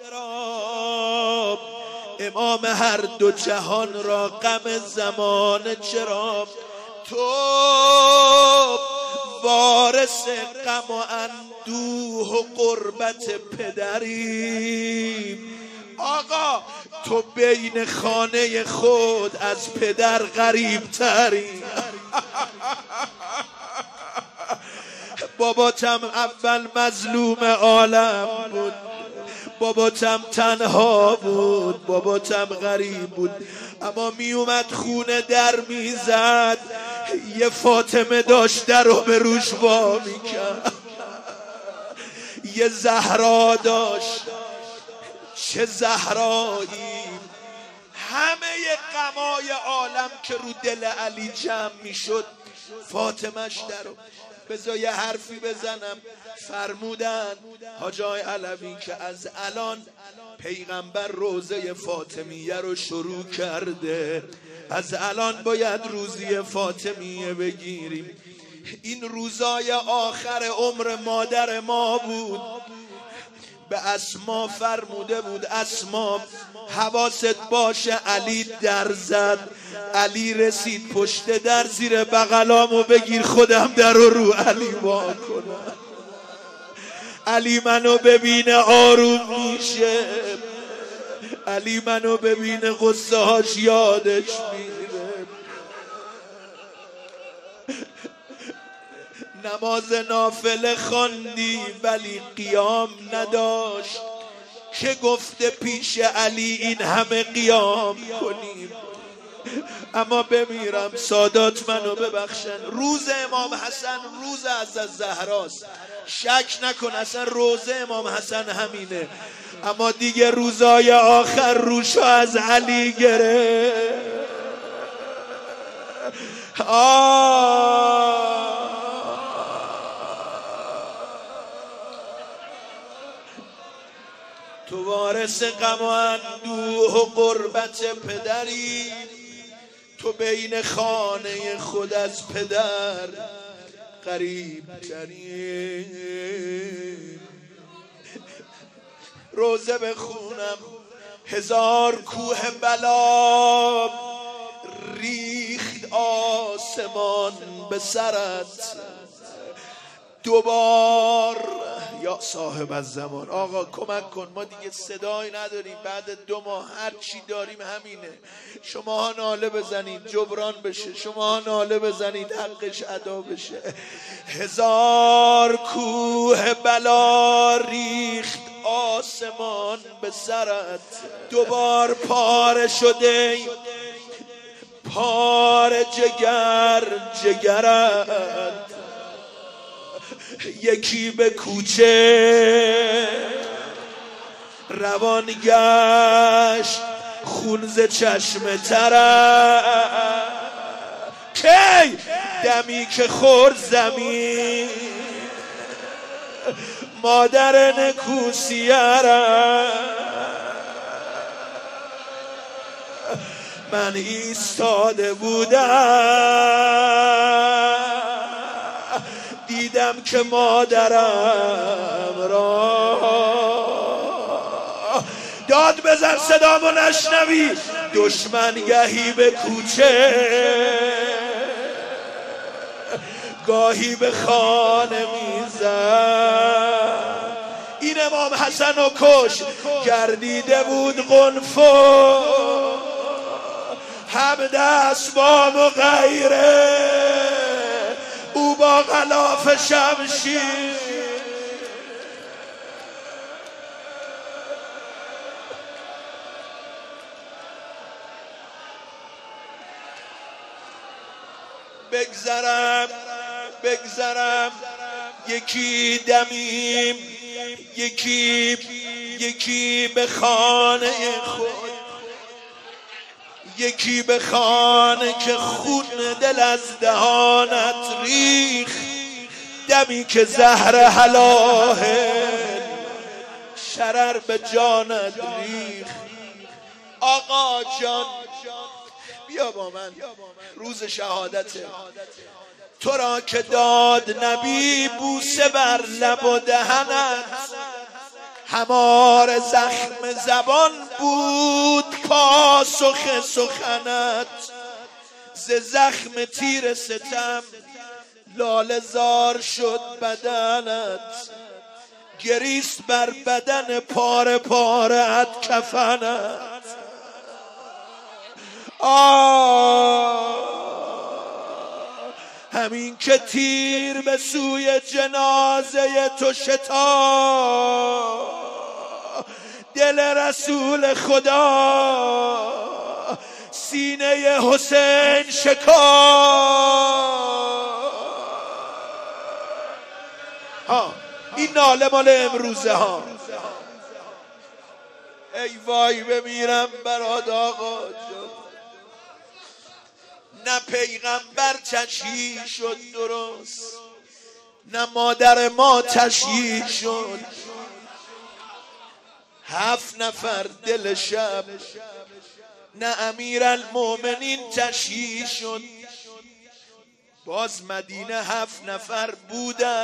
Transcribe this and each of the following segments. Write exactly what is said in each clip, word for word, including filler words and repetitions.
چرا امام هر دو جهان را غم زمان چرا؟ تو وارث غم و اندوه و غربت پدری. آقا تو بین خانه خود از پدر غریب تری. باباتم اول مظلوم عالم بود، باباتم تنها بود، باباتم غریب بود، اما می اومد خونه در میزد، یه فاطمه داشت در رو به روش وا میکرد، یه زهرا داشت، چه زهرایی. همه غمای عالم که رو دل علی جمع میشد فاطمهش درو. بذار یه حرفی بزنم. فرمودن حاج آقای علوی که از الان پیغمبر روزه فاطمیه رو شروع کرده، از الان باید روزی فاطمیه بگیریم. این روزای آخر عمر مادر ما بود. به اسما فرموده بود اسما حواست باشه علی در زد. علی رسید پشت در، زیر بغلامو بگیر خودم در رو رو علی وا کنم. علی منو ببینه آروم میشه، علی منو ببینه غصه هاش یادش میره. نماز نافله خواندی ولی قیام نداشت، که گفته پیش علی این همه قیام کنیم. اما بمیرم سادات منو ببخشن، روز امام حسن روز از زهراست، شک نکن اصلا روزه امام حسن همینه، اما دیگه روزای آخر روشو از علی گره. آه تو وارث غم و اندوه و غربت پدری، تو بین خانه خود از پدر غریب تری. روزه بخونم. هزار کوه بلا ریخت آسمان به سرت، دوبار یا صاحب الزمان. آقا کمک کن، ما دیگه صدایی نداریم، بعد دو ماه هر چی داریم همینه. شما ها ناله بزنید جبران بشه، شما ها ناله بزنید حقش ادا بشه. هزار کوه بلا ریخت آسمان به سرت، دوبار پاره شده پاره جگر جگرت. یکی به کوچه روان گشت خون ز چشم ترت، کی دمی که خورد زمین مادر نکوسیرت. من ایستاده بودم دیدم که مادرم را، داد بزن صدامو نشنوی، دشمن گهی به کوچه گاهی به خانه میزد. این امام حسن و کش گردیده بود قنفو، هم دست با مغیره او با غلاف شمشیر. بگذرم بگذرم یکی دمیم، یکی یکی به خانه خود، یکی به خانه که خون دل از دهانت ریخ، دمی که زهر حلاهل شرر به جانت ریخ. آقا جان بیا با من، روز شهادته. تو را که داد نبی بوسه بر لب و دهنت، همار زخم زبان بود پاسخ سخنت، ز زخم تیر ستم لاله زار شد بدنت، گریست بر بدن پاره پاره‌ات کفنت. آه همین که تیر به سوی جنازه تو شتاب، دل رسول خدا سینه حسین شکار. ها این ناله مال امروزه ها. ای وای بمیرم برات آقا جان، نه پیغمبر تشییع شد درست، نه مادر ما تشییع شد، هفت نفر دل شب، نه امیرالمؤمنین تشییع شد. باز مدینه هفت نفر بودن،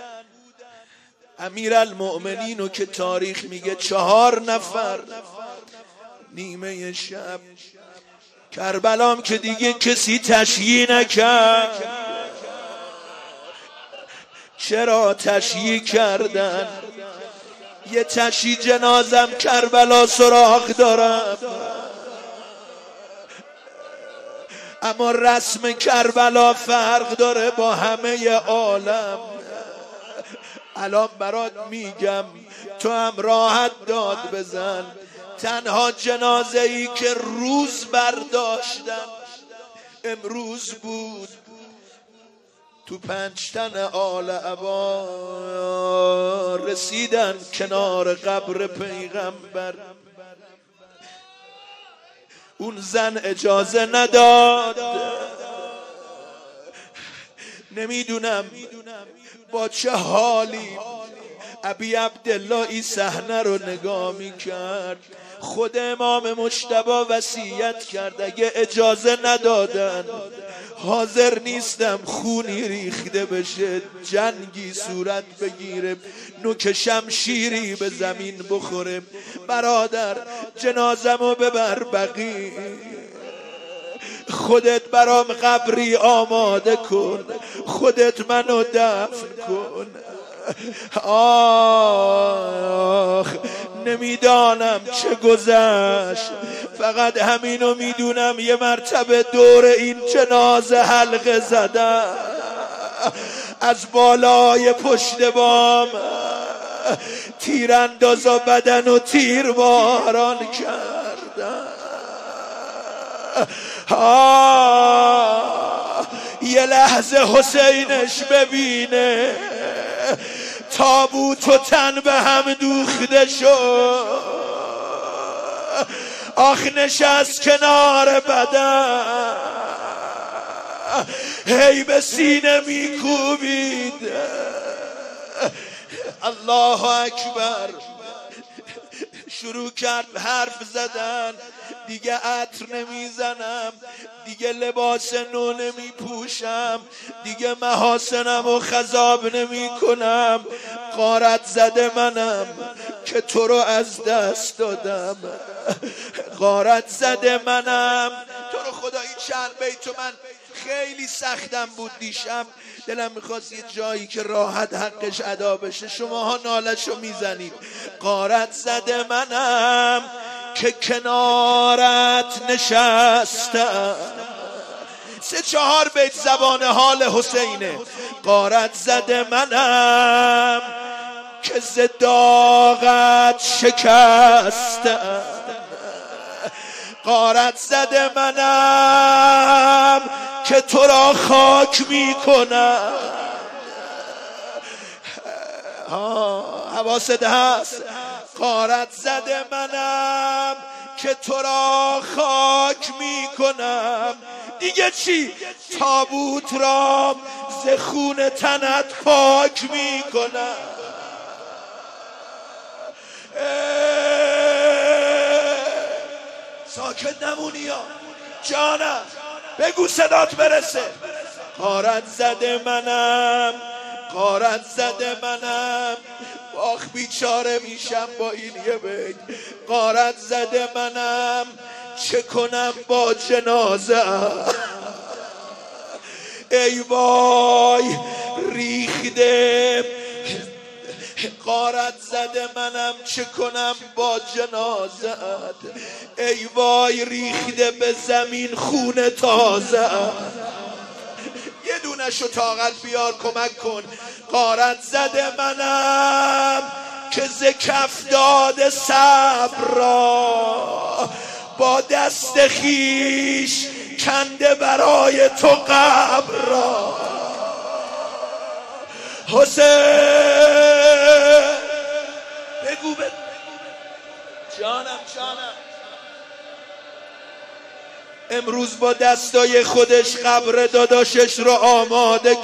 امیرالمؤمنینو که تاریخ میگه چهار نفر. نیمه شب کربلام که دیگه کسی تشییع نکرد. چرا تشییع کردن؟ یه تشییع جنازم کربلا سراغ دارم، اما رسم کربلا فرق داره با همه عالم. الان برات میگم تو هم راحت داد بزن. تنها جنازه ای که روز برداشتن امروز بود، تو پنجتن آل عبا رسیدن کنار قبر پیغمبر. اون زن اجازه نداد. نمیدونم با چه حالی ابی عبدالله این صحنه رو نگاه میکرد. خود امام مجتبی وصیت کرد اگه اجازه ندادن حاضر نیستم خونی ریخته بشه، جنگی صورت بگیره، نوک شمشیری به زمین بخوره. برادر جنازمو ببر بقیع، خودت برام قبری آماده کن، خودت منو دفن کن. آخ نمیدانم چه گذشت، فقط همینو میدونم یه مرتبه دور این جنازه حلقه زدم، از بالای پشت بام تیرانداز و بدن و تیر باران کردم. آه یه لحظه حسینش ببینه تابوت و تن به هم دوخته شد. آخ نشست کنار بدن، هی به سینه میکوبید. الله اکبر. شروع کرد حرف زدن، دیگه عطر نمیزنم، دیگه لباس نو نمیپوشم، دیگه محاسنم و خضاب نمی کنم. غارت زده منم که تو رو از دست دادم، غارت زده منم. تو رو خدا این چند بیتو من خیلی سختم بود دیشب، دلم میخواست یه جایی که راحت حقش ادا بشه. شماها نالشو میزنید. غارت زده منم که کنارت نشستم. سه چهار بیت زبان حال حسینه. غارت زده منم که ز داغت شکستم، غارت زده منم که تو را خاک میکنم. حواست هست؟ غارت زده منم که تو را خاک میکنم. دیگه چی؟ تابوت را ز خون تنت پاک میکنم. ساکت نمونی یا جانم، بگو صدات برسه. غارت زده منم، غارت زده منم. آخ بیچاره میشم با این یه بیت. غارت زده منم چه کنم با جنازه، ای وای ریخته. غارت زده منم چه کنم با جنازت، ای وای ریخته به زمین خون تازه. یه دونه شو طاقت بیار کمک کن. غارت زده منم که ز کف داده صبر را، با دست خیش کنده برای تو قبر را. حسین بگو بگو جانم جانم. امروز با دستای خودش قبر داداشش رو آماده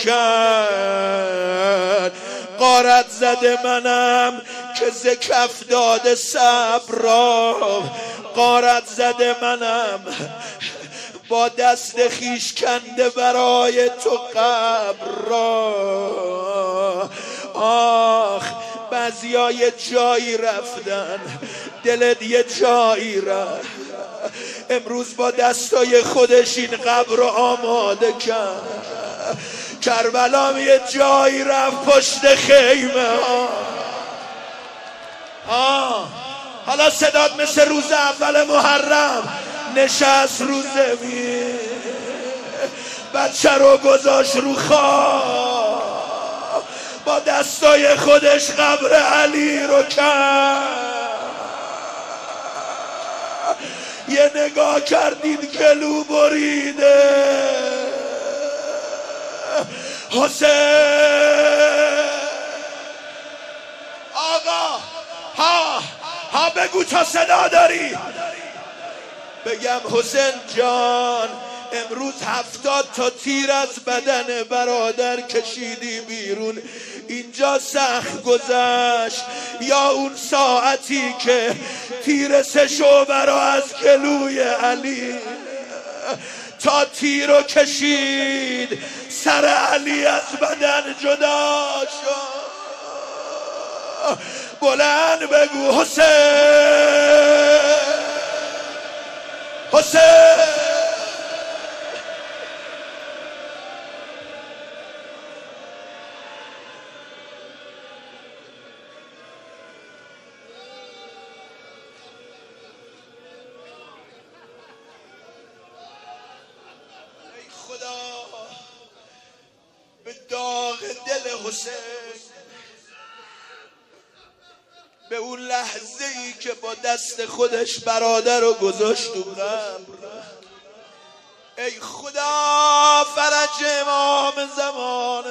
کرد. غارت زده منم که ز کف داده صبر را، غارت زده منم با دست خیش کنده برای تو قبر را. آخ بعضیا یه جایی رفتن، دلت یه جایی رفت. امروز با دستای خودش این قبر رو آماده کرد. کربلا یه جایی رفت پشت خیمه ها. آه حالا صدات مثل روز اول محرم نشست رو زمین، بچه رو گذاشت رو خواب، با دستای خودش قبر علی رو کرد. یه نگاه کردید گلو بریده. حسین آقا ها ها بگو تا صدا داری. بگم حسین جان امروز هفتاد تا تیر از بدن برادر کشیدی بیرون. اینجا سخت گذشت یا اون ساعتی که تیر سه شعبه را از گلوی علی تا تیر رو کشید سر علی از بدن جدا شد. بلند بگو حسین حسین. ای خدا به داغ دل حسین، به اون لحظه ای که با دست خودش برادر رو گذاشت تو قبر. ای خدا فرج امام زمان